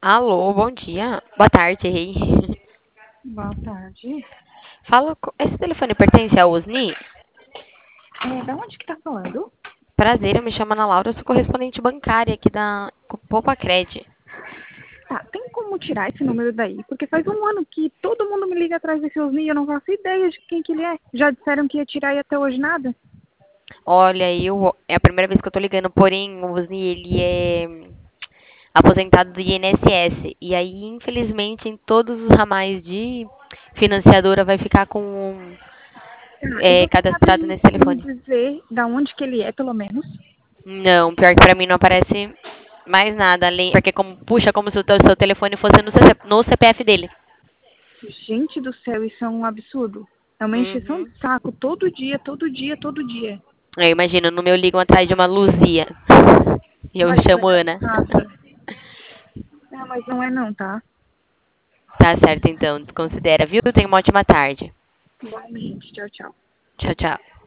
Alô, bom dia. Boa tarde, errei. Boa tarde. Fala, esse telefone pertence à Usni? Da onde que tá falando? Prazer, eu me chamo Ana Laura, eu sou correspondente bancária aqui da Popacred. Tá, tem como tirar esse número daí? Porque faz um ano que todo mundo me liga atrás desse Osni e eu não faço ideia de quem que ele é. Já disseram que ia tirar e até hoje nada? Olha, é a primeira vez que eu tô ligando, porém o Usni, ele é aposentado do INSS. E aí, infelizmente, em todos os ramais de financiadora vai ficar com Tá, e você cadastrado sabe nesse me telefone. dizer da onde que ele é, pelo menos? Não, pior que pra mim não aparece mais nada, além, porque como, puxa como se o seu telefone fosse no CPF dele. Gente do céu, isso é um absurdo. É uma encheção Uhum. de saco todo dia, todo dia, todo dia. Eu imagino, no meu ligam atrás de uma Luzia. E eu Mas foi chamo na Ana. casa. Ah, mas não é não, tá? Tá certo, então, desconsidera, viu? Tenha uma ótima tarde. Igualmente. Tchau, tchau. Tchau, tchau.